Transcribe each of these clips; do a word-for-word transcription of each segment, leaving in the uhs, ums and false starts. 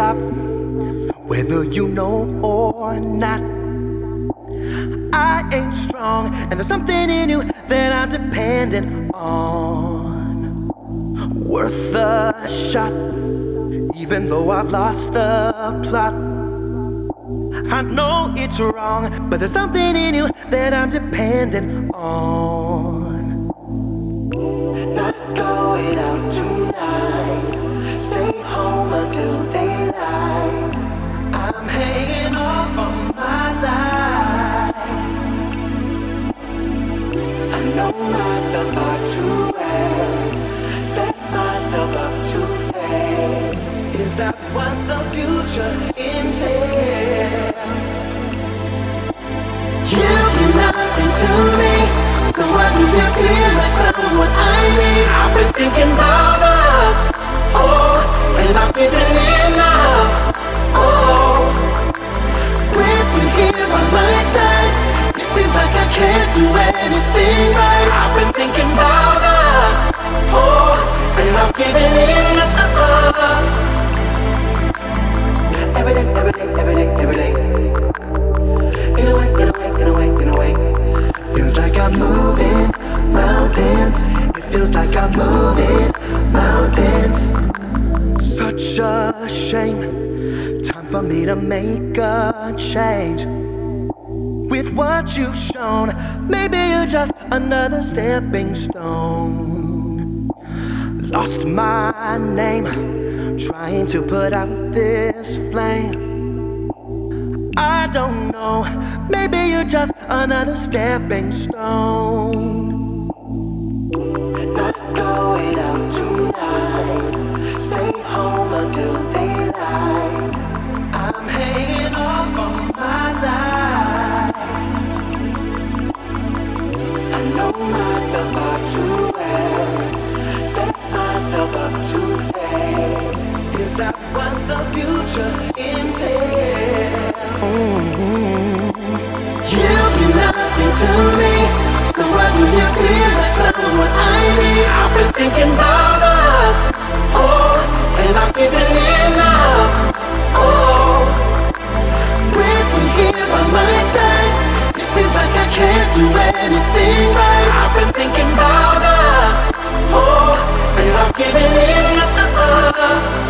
stop, whether you know or not. I ain't strong, and there's something in you that I'm dependent on. Worth a shot, even though I've lost the plot. I know it's wrong, but there's something in you that I'm dependent on. Not going out tonight, stay home until daylight. I'm hanging off on my life. I know myself far too well, set myself up to fail. Is that what the future entails? You mean nothing to me, so why do you feel like someone I need? I've been thinking about us, oh, and I'm feeling in love, oh. With you here by my side, it seems like I can't do anything right. I've been thinking about us, oh, and I'm giving in love. Every day, every day, every day, every day. In a way, in a way, in a way, in a way. Feels like I'm moving mountains. It feels like I'm moving mountains. Such a shame. Time for me to make a change. With what you've shown, maybe you're just another stepping stone. Lost my name, trying to put out this flame. I don't know, maybe you're just another stepping stone. Not going out tonight, stay home until daylight. I'm hanging off on my life. I know myself far too well, set myself up to fail. Is that what the future entails? Mm-hmm. You mean nothing to me, so why do you feel like someone I need? I've been thinking about us, oh, and I'm giving in love, oh. With you here by my side, it seems like I can't do anything right. I've been thinking about us, oh, and I'm giving in love.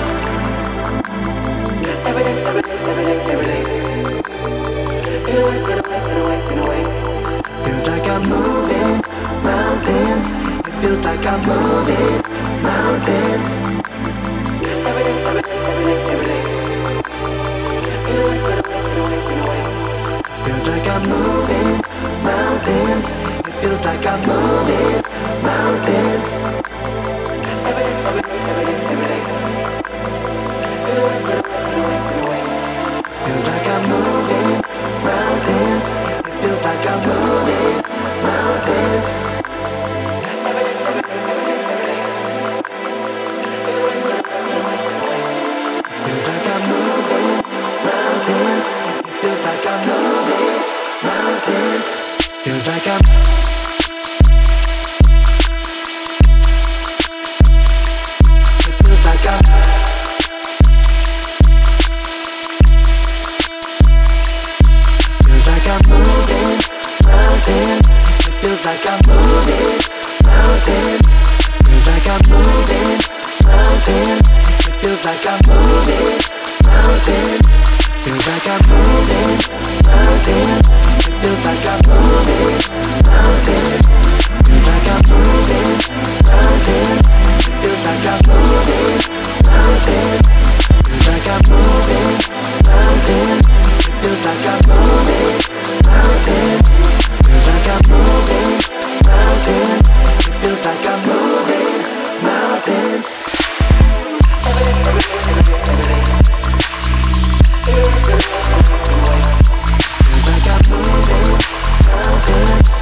Every day, every day, every day, every day. In a way, in a way, in a way, in a way. Feels like I'm moving mountains. It feels like I'm moving mountains. Every day, every day, every day, every day. In a way, in a way, in a way, in a way. Feels like I'm moving mountains. It feels like I'm moving mountains. Every day, every day, every day, every day. In a way, in a way, in a way, in a way. Feels like I'm moving mountains. It feels like I'm moving mountains. Every day, every day, every day, every day. In a way, in a way, in a way, in a way. Feels like I'm moving mountains. It feels like I'm moving mountains. Feels like I'm. It feels like I'm. Feels like I'm moving mountains. It feels like I'm moving mountains. Feels like I'm moving mountains. It feels like I'm moving mountains. Feels like I'm moving mountains. It feels like I'm moving mountains. Feels like I'm moving mountains. It feels like I'm moving mountains. Feels like I'm moving mountains. It feels like I'm moving mountains. Feels like I'm moving mountains. It feels like I'm moving mountains. Every day, every day, every day, every day. Feels like I'm moving mountains.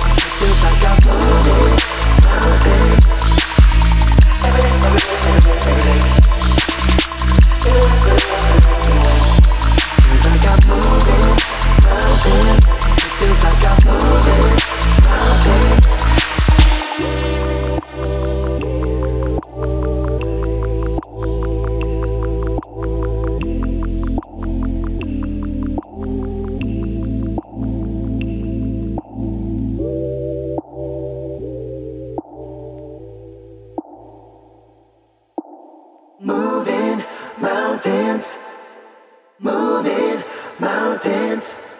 mountains, moving mountains.